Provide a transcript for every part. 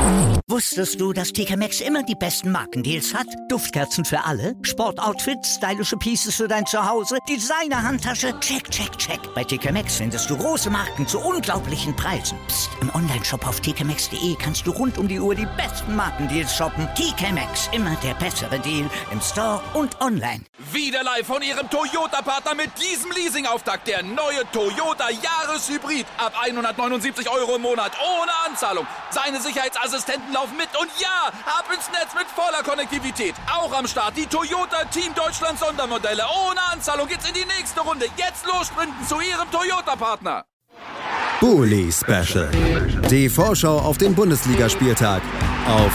Wusstest du, dass TK Maxx immer die besten Markendeals hat? Duftkerzen für alle, Sportoutfits, stylische Pieces für dein Zuhause, Designer-Handtasche, check, check, check. Bei TK Maxx findest du große Marken zu unglaublichen Preisen. Psst. Im Onlineshop auf tkmaxx.de kannst du rund um die Uhr die besten Markendeals shoppen. TK Maxx, immer der bessere Deal im Store und online. Wieder live von Ihrem Toyota-Partner mit diesem Leasing-Auftakt. Der neue Toyota Jahreshybrid. Ab 179 € im Monat. Ohne Anzahlung. Seine Sicherheitsassistenten laufen mit. Und ja, ab ins Netz mit voller Konnektivität. Auch am Start die Toyota Team Deutschland Sondermodelle. Ohne Anzahlung geht's in die nächste Runde. Jetzt los sprinten zu Ihrem Toyota-Partner. Bully Special. Die Vorschau auf den Bundesligaspieltag auf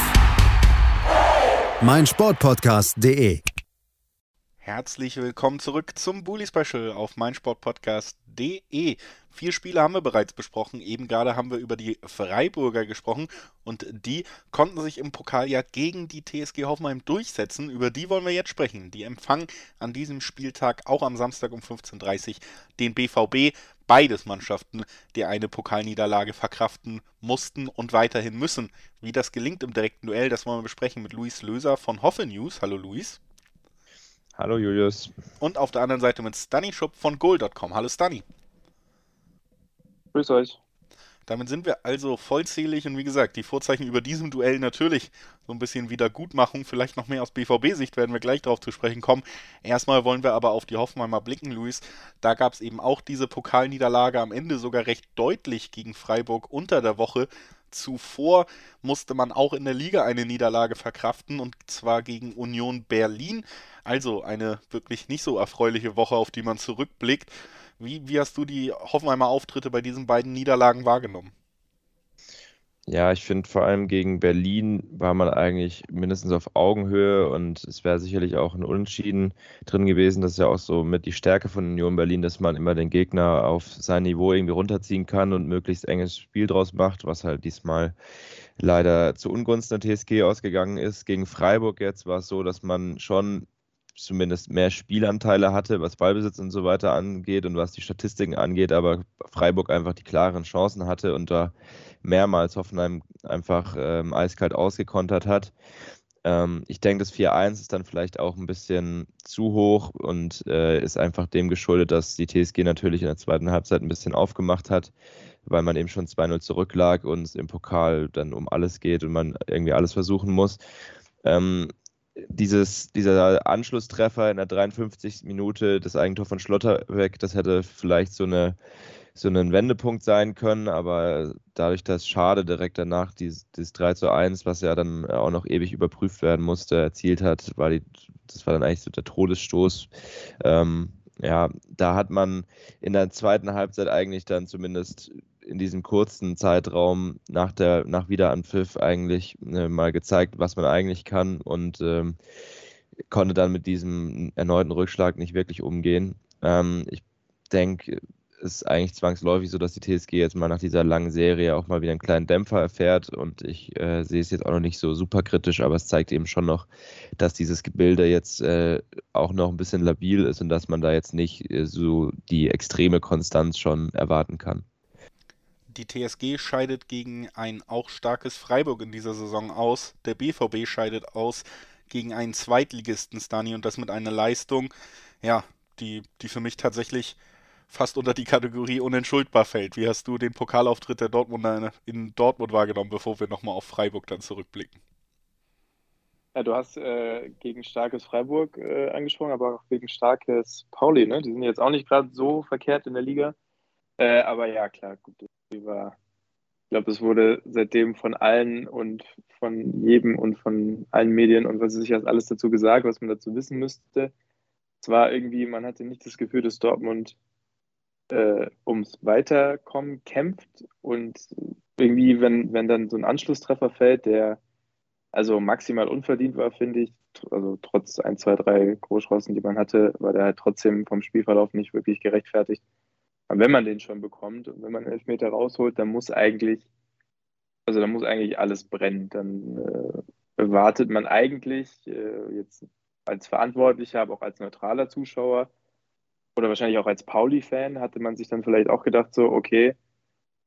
meinsportpodcast.de. Herzlich willkommen zurück zum Bully Special auf meinsportpodcast.de. 4 Spiele haben wir bereits besprochen. Eben gerade haben wir über die Freiburger gesprochen und die konnten sich im Pokal ja gegen die TSG Hoffenheim durchsetzen. Über die wollen wir jetzt sprechen. Die empfangen an diesem Spieltag auch am Samstag um 15:30 Uhr den BVB. Beides Mannschaften, die eine Pokalniederlage verkraften mussten und weiterhin müssen. Wie das gelingt im direkten Duell, das wollen wir besprechen mit Luis Löser von Hoffe News. Hallo Luis. Hallo Julius. Und auf der anderen Seite mit Stani Schupp von goal.com. Hallo Stani. Grüß euch. Damit sind wir also vollzählig und wie gesagt, die Vorzeichen über diesem Duell natürlich so ein bisschen Wiedergutmachung, vielleicht noch mehr aus BVB-Sicht, werden wir gleich darauf zu sprechen kommen. Erstmal wollen wir aber auf die Hoffenheimer blicken, Luis. Da gab es eben auch diese Pokalniederlage, am Ende sogar recht deutlich gegen Freiburg unter der Woche. Zuvor musste man auch in der Liga eine Niederlage verkraften und zwar gegen Union Berlin. Also eine wirklich nicht so erfreuliche Woche, auf die man zurückblickt. Wie hast du die Hoffenheimer Auftritte bei diesen beiden Niederlagen wahrgenommen? Ja, ich finde vor allem gegen Berlin war man eigentlich mindestens auf Augenhöhe und es wäre sicherlich auch ein Unentschieden drin gewesen. Das ist ja auch so mit die Stärke von Union Berlin, dass man immer den Gegner auf sein Niveau irgendwie runterziehen kann und möglichst enges Spiel draus macht, was halt diesmal leider zu Ungunsten der TSG ausgegangen ist. Gegen Freiburg jetzt war es so, dass man schon zumindest mehr Spielanteile hatte, was Ballbesitz und so weiter angeht und was die Statistiken angeht, aber Freiburg einfach die klaren Chancen hatte und da mehrmals Hoffenheim einfach eiskalt ausgekontert hat. Ich denke, das 4:1 ist dann vielleicht auch ein bisschen zu hoch und ist einfach dem geschuldet, dass die TSG natürlich in der zweiten Halbzeit ein bisschen aufgemacht hat, weil man eben schon 2:0 zurücklag und es im Pokal dann um alles geht und man irgendwie alles versuchen muss. Dieser Anschlusstreffer in der 53. Minute, das Eigentor von Schlotterbeck, das hätte vielleicht so einen Wendepunkt sein können, aber dadurch, dass Schade direkt danach dieses 3:1, was ja dann auch noch ewig überprüft werden musste, erzielt hat, das war dann eigentlich so der Todesstoß. Da hat man in der zweiten Halbzeit eigentlich dann zumindest in diesem kurzen Zeitraum nach Wiederanpfiff eigentlich mal gezeigt, was man eigentlich kann und konnte dann mit diesem erneuten Rückschlag nicht wirklich umgehen. Ich denke, es ist eigentlich zwangsläufig so, dass die TSG jetzt mal nach dieser langen Serie auch mal wieder einen kleinen Dämpfer erfährt und ich sehe es jetzt auch noch nicht so super kritisch, aber es zeigt eben schon noch, dass dieses Gebilde jetzt auch noch ein bisschen labil ist und dass man da jetzt nicht so die extreme Konstanz schon erwarten kann. Die TSG scheidet gegen ein auch starkes Freiburg in dieser Saison aus. Der BVB scheidet aus gegen einen Zweitligisten, Stani, und das mit einer Leistung, ja, die für mich tatsächlich fast unter die Kategorie unentschuldbar fällt. Wie hast du den Pokalauftritt der Dortmunder in Dortmund wahrgenommen, bevor wir nochmal auf Freiburg dann zurückblicken? Ja, du hast gegen starkes Freiburg angesprochen, aber auch gegen starkes Pauli, ne? Die sind jetzt auch nicht gerade so verkehrt in der Liga. Aber ja, klar, gut. Ich glaube, es wurde seitdem von allen und von jedem und von allen Medien und was weiß ich, alles dazu gesagt, was man dazu wissen müsste. Es war irgendwie, man hatte nicht das Gefühl, dass Dortmund ums Weiterkommen kämpft und irgendwie, wenn dann so ein Anschlusstreffer fällt, der also maximal unverdient war, finde ich, also trotz 1, 2, 3 Großchancen, die man hatte, war der halt trotzdem vom Spielverlauf nicht wirklich gerechtfertigt. Und wenn man den schon bekommt und wenn man einen Elfmeter rausholt, dann muss eigentlich alles brennen. Dann erwartet man eigentlich jetzt als Verantwortlicher, aber auch als neutraler Zuschauer oder wahrscheinlich auch als Pauli-Fan, hatte man sich dann vielleicht auch gedacht, so, okay,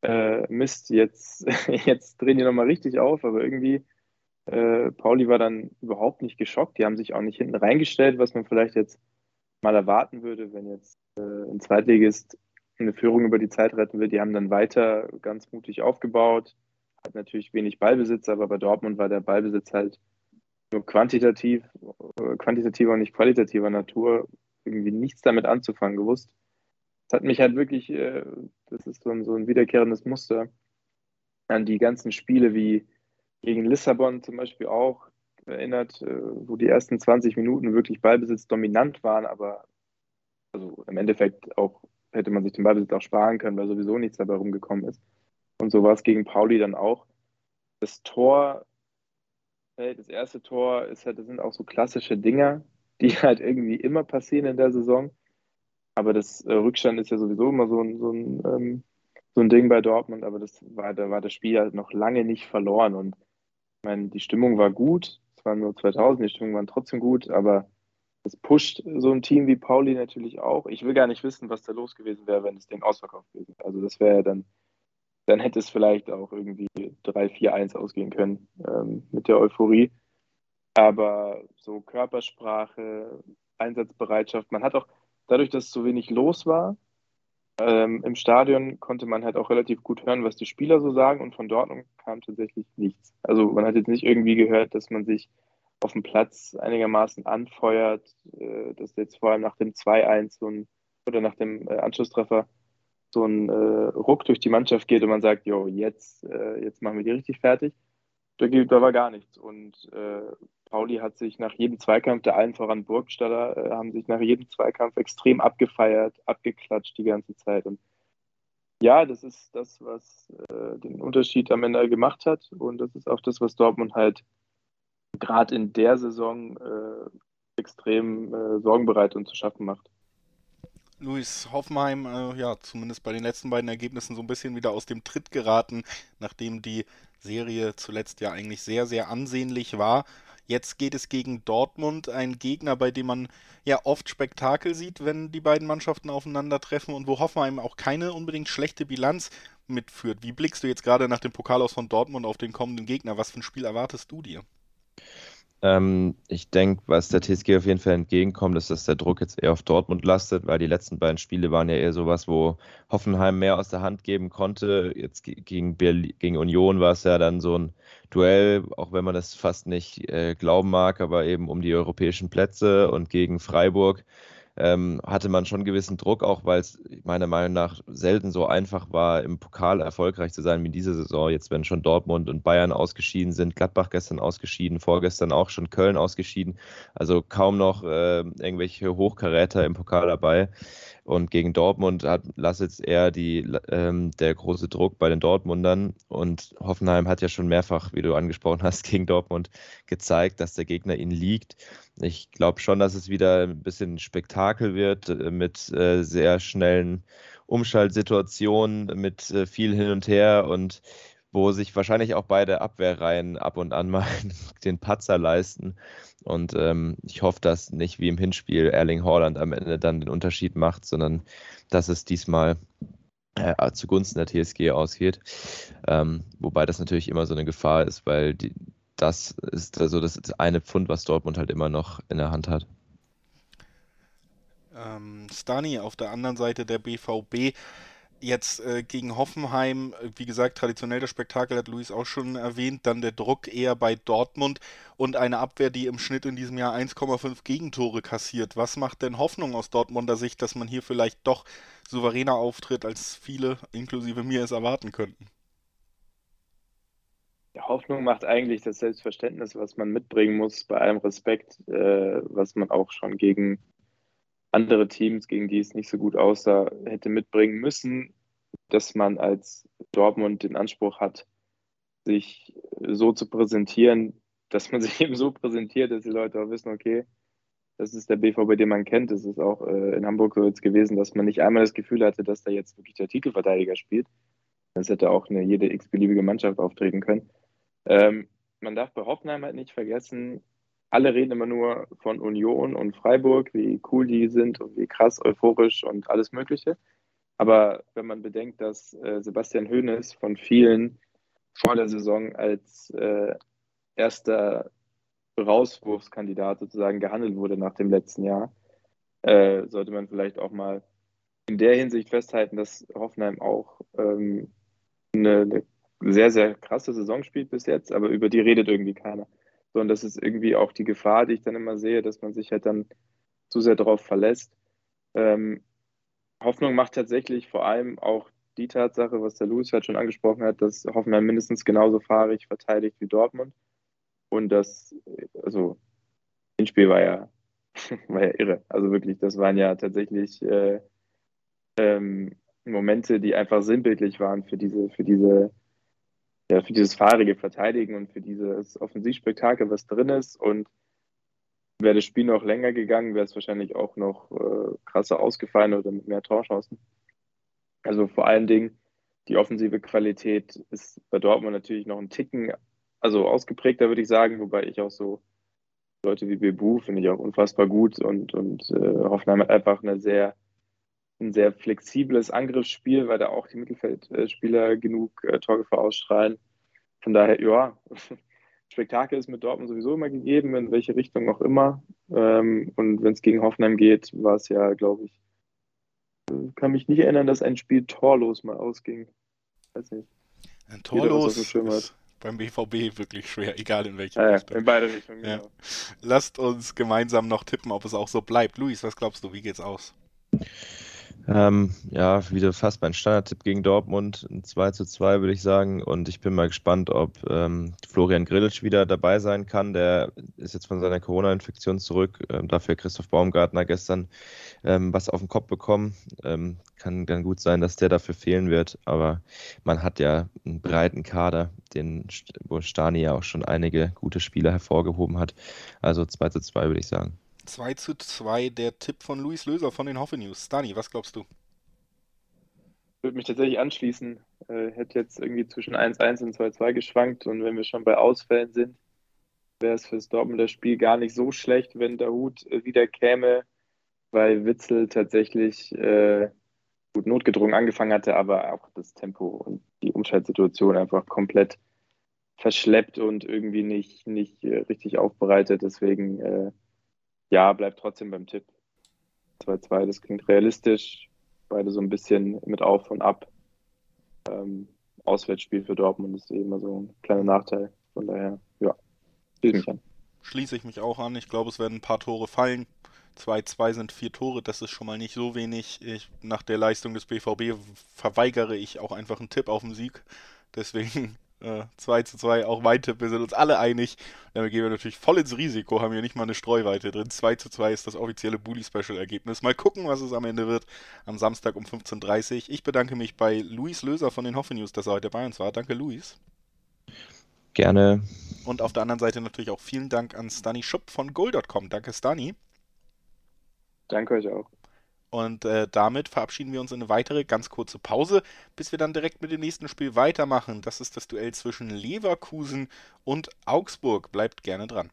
Mist, jetzt, jetzt drehen die nochmal richtig auf, aber irgendwie, Pauli war dann überhaupt nicht geschockt. Die haben sich auch nicht hinten reingestellt, was man vielleicht jetzt mal erwarten würde, wenn jetzt ein Zweitligist eine Führung über die Zeit retten will. Die haben dann weiter ganz mutig aufgebaut, hat natürlich wenig Ballbesitz, aber bei Dortmund war der Ballbesitz halt nur quantitativer und nicht qualitativer Natur, irgendwie nichts damit anzufangen gewusst. Das hat mich halt wirklich, das ist so ein wiederkehrendes Muster, an die ganzen Spiele wie gegen Lissabon zum Beispiel auch erinnert, wo die ersten 20 Minuten wirklich Ballbesitz dominant waren, aber also im Endeffekt auch hätte man sich den Ballbesitz auch sparen können, weil sowieso nichts dabei rumgekommen ist. Und so war es gegen Pauli dann auch. Das Tor, das erste Tor ist halt, das sind auch so klassische Dinger, die halt irgendwie immer passieren in der Saison. Aber das Rückstand ist ja sowieso immer so ein Ding bei Dortmund, aber da war das Spiel halt noch lange nicht verloren. Und ich meine, die Stimmung war gut, es waren nur 2000, die Stimmung waren trotzdem gut, aber das pusht so ein Team wie Pauli natürlich auch. Ich will gar nicht wissen, was da los gewesen wäre, wenn das Ding ausverkauft gewesen wäre. Also das wäre ja dann hätte es vielleicht auch irgendwie 3-4-1 ausgehen können mit der Euphorie. Aber so Körpersprache, Einsatzbereitschaft, man hat auch, dadurch, dass so wenig los war, im Stadion konnte man halt auch relativ gut hören, was die Spieler so sagen, und von Dortmund kam tatsächlich nichts. Also man hat jetzt nicht irgendwie gehört, dass man sich auf dem Platz einigermaßen anfeuert, dass jetzt vor allem nach dem 2-1 oder nach dem Anschlusstreffer so ein Ruck durch die Mannschaft geht und man sagt, jo, jetzt machen wir die richtig fertig. Da war gar nichts. Und Pauli hat sich nach jedem Zweikampf, der allen voran Burgstaller, haben sich nach jedem Zweikampf extrem abgefeiert, abgeklatscht die ganze Zeit. Und ja, das ist das, was den Unterschied am Ende gemacht hat. Und das ist auch das, was Dortmund halt gerade in der Saison extrem sorgenbereit und zu schaffen macht. Luis, Hoffenheim, ja, zumindest bei den letzten beiden Ergebnissen so ein bisschen wieder aus dem Tritt geraten, nachdem die Serie zuletzt ja eigentlich sehr, sehr ansehnlich war. Jetzt geht es gegen Dortmund, ein Gegner, bei dem man ja oft Spektakel sieht, wenn die beiden Mannschaften aufeinandertreffen und wo Hoffenheim auch keine unbedingt schlechte Bilanz mitführt. Wie blickst du jetzt gerade nach dem Pokal aus von Dortmund auf den kommenden Gegner? Was für ein Spiel erwartest du dir? Ich denke, was der TSG auf jeden Fall entgegenkommt, ist, dass der Druck jetzt eher auf Dortmund lastet, weil die letzten beiden Spiele waren ja eher sowas, wo Hoffenheim mehr aus der Hand geben konnte. Jetzt gegen Union war es ja dann so ein Duell, auch wenn man das fast nicht glauben mag, aber eben um die europäischen Plätze, und gegen Freiburg hatte man schon gewissen Druck, auch weil es meiner Meinung nach selten so einfach war, im Pokal erfolgreich zu sein wie diese Saison. Jetzt, wenn schon Dortmund und Bayern ausgeschieden sind, Gladbach gestern ausgeschieden, vorgestern auch schon Köln ausgeschieden. Also kaum noch irgendwelche Hochkaräter im Pokal dabei. Und gegen Dortmund lastet jetzt eher der große Druck bei den Dortmundern. Und Hoffenheim hat ja schon mehrfach, wie du angesprochen hast, gegen Dortmund gezeigt, dass der Gegner ihnen liegt. Ich glaube schon, dass es wieder ein bisschen Spektakel wird mit sehr schnellen Umschaltsituationen, mit viel hin und her, und wo sich wahrscheinlich auch beide Abwehrreihen ab und an mal den Patzer leisten. Und ich hoffe, dass nicht wie im Hinspiel Erling Haaland am Ende dann den Unterschied macht, sondern dass es diesmal zugunsten der TSG ausgeht. Wobei das natürlich immer so eine Gefahr ist, weil das ist also das eine Pfund, was Dortmund halt immer noch in der Hand hat. Stani auf der anderen Seite, der BVB. Jetzt gegen Hoffenheim, wie gesagt, traditionell das Spektakel, hat Luis auch schon erwähnt, dann der Druck eher bei Dortmund und eine Abwehr, die im Schnitt in diesem Jahr 1,5 Gegentore kassiert. Was macht denn Hoffnung aus Dortmunder Sicht, dass man hier vielleicht doch souveräner auftritt, als viele, inklusive mir, es erwarten könnten? Ja, Hoffnung macht eigentlich das Selbstverständnis, was man mitbringen muss, bei allem Respekt, was man auch schon gegen andere Teams, gegen die es nicht so gut aussah, hätte mitbringen müssen, dass man als Dortmund den Anspruch hat, sich so zu präsentieren, dass man sich eben so präsentiert, dass die Leute auch wissen, okay, das ist der BVB, den man kennt. Das ist auch in Hamburg so jetzt gewesen, dass man nicht einmal das Gefühl hatte, dass da jetzt wirklich der Titelverteidiger spielt. Das hätte auch jede x-beliebige Mannschaft auftreten können. Man darf bei Hoffenheim halt nicht vergessen, alle reden immer nur von Union und Freiburg, wie cool die sind und wie krass euphorisch und alles Mögliche. Aber wenn man bedenkt, dass Sebastian Hoeneß von vielen vor der Saison als erster Rauswurfskandidat sozusagen gehandelt wurde nach dem letzten Jahr, sollte man vielleicht auch mal in der Hinsicht festhalten, dass Hoffenheim auch eine sehr, sehr krasse Saison spielt bis jetzt, aber über die redet irgendwie keiner. So, und das ist irgendwie auch die Gefahr, die ich dann immer sehe, dass man sich halt dann zu sehr darauf verlässt. Hoffnung macht tatsächlich vor allem auch die Tatsache, was der Luis halt schon angesprochen hat, dass Hoffenheim mindestens genauso fahrig verteidigt wie Dortmund. Und das Spiel war ja irre. Also wirklich, das waren ja tatsächlich Momente, die einfach sinnbildlich waren für dieses fahrige Verteidigen und für dieses Offensivspektakel, was drin ist. Und wäre das Spiel noch länger gegangen, wäre es wahrscheinlich auch noch krasser ausgefallen oder mit mehr Torchancen. Also vor allen Dingen die offensive Qualität ist bei Dortmund natürlich noch ein Ticken, also ausgeprägter, würde ich sagen, wobei ich auch so Leute wie Bebu finde ich auch unfassbar gut und Hoffenheim hat einfach ein sehr flexibles Angriffsspiel, weil da auch die Mittelfeldspieler genug Torgefahr ausstrahlen. Von daher, ja, Spektakel ist mit Dortmund sowieso immer gegeben, in welche Richtung auch immer. Und wenn es gegen Hoffenheim geht, war es ja, glaube ich, kann mich nicht erinnern, dass ein Spiel torlos mal ausging. Weiß nicht. Ein torlos ist beim BVB wirklich schwer, egal in welche Richtung. In beide Richtungen, ja. Genau. Lasst uns gemeinsam noch tippen, ob es auch so bleibt. Luis, was glaubst du, wie geht's aus? Wieder fast mein Standardtipp gegen Dortmund, ein 2:2 würde ich sagen, und ich bin mal gespannt, ob Florian Grillitsch wieder dabei sein kann, der ist jetzt von seiner Corona-Infektion zurück, dafür Christoph Baumgartner gestern was auf den Kopf bekommen, kann dann gut sein, dass der dafür fehlen wird, aber man hat ja einen breiten Kader, wo Stani ja auch schon einige gute Spieler hervorgehoben hat, also 2:2 würde ich sagen. 2:2, der Tipp von Luis Löser von den Hoffenews. Stani, was glaubst du? Ich würde mich tatsächlich anschließen. Hätte jetzt irgendwie zwischen 1:1 und 2:2 geschwankt. Und wenn wir schon bei Ausfällen sind, wäre es fürs Dortmunder Spiel gar nicht so schlecht, wenn Dahoud wieder käme, weil Witsel tatsächlich gut notgedrungen angefangen hatte, aber auch das Tempo und die Umschaltsituation einfach komplett verschleppt und irgendwie nicht richtig aufbereitet. Deswegen bleibt trotzdem beim Tipp. 2:2, das klingt realistisch. Beide so ein bisschen mit Auf und Ab. Auswärtsspiel für Dortmund ist immer so ein kleiner Nachteil. Von daher, schließe mich an. Schließe ich mich auch an. Ich glaube, es werden ein paar Tore fallen. 2:2 sind 4 Tore, das ist schon mal nicht so wenig. Nach der Leistung des BVB verweigere ich auch einfach einen Tipp auf den Sieg. Deswegen 2:2, auch mein Tipp, wir sind uns alle einig. Damit gehen wir natürlich voll ins Risiko, haben hier nicht mal eine Streuweite drin. 2:2 ist das offizielle Bully-Special-Ergebnis. Mal gucken, was es am Ende wird, am Samstag um 15:30 Uhr. Ich bedanke mich bei Luis Löser von den Hoffenews, dass er heute bei uns war. Danke, Luis. Gerne. Und auf der anderen Seite natürlich auch vielen Dank an Stani Schupp von goal.com. Danke, Stani. Danke euch auch. Und damit verabschieden wir uns in eine weitere ganz kurze Pause, bis wir dann direkt mit dem nächsten Spiel weitermachen. Das ist das Duell zwischen Leverkusen und Augsburg. Bleibt gerne dran.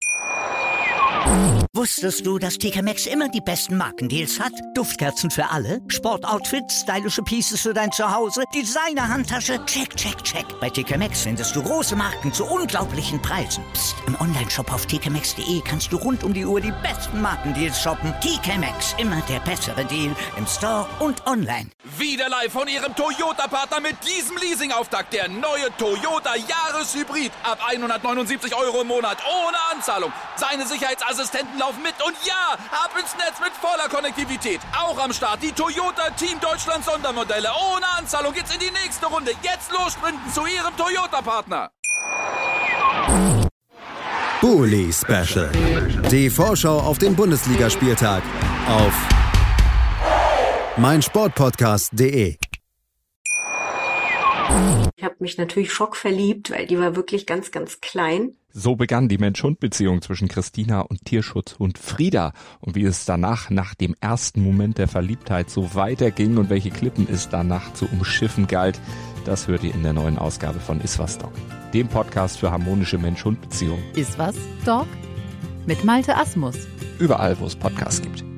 Wusstest du, dass TK Maxx immer die besten Markendeals hat? Duftkerzen für alle, Sportoutfits, stylische Pieces für dein Zuhause, Designer-Handtasche, check, check, check. Bei TK Maxx findest du große Marken zu unglaublichen Preisen. Psst. Im Onlineshop auf tkmaxx.de kannst du rund um die Uhr die besten Markendeals shoppen. TK Maxx, immer der bessere Deal im Store und online. Wieder live von Ihrem Toyota-Partner mit diesem Leasing-Auftakt. Der neue Toyota Jahreshybrid. Ab 179 € im Monat ohne Anzahlung. Seine Sicherheitsassistenten laufen mit und ja, ab ins Netz mit voller Konnektivität. Auch am Start die Toyota Team Deutschland Sondermodelle. Ohne Anzahlung geht's in die nächste Runde. Jetzt los sprinten zu Ihrem Toyota-Partner. Bully Special. Die Vorschau auf den Bundesligaspieltag auf meinsportpodcast.de. Ich habe mich natürlich schockverliebt, weil die war wirklich ganz, ganz klein. So begann die Mensch-Hund-Beziehung zwischen Christina und Tierschutzhund Frieda. Und wie es danach, nach dem ersten Moment der Verliebtheit, so weiterging und welche Klippen es danach zu umschiffen galt, das hört ihr in der neuen Ausgabe von Iswas Dog, dem Podcast für harmonische Mensch-Hund-Beziehungen. Iswas Dog mit Malte Asmus. Überall, wo es Podcasts gibt.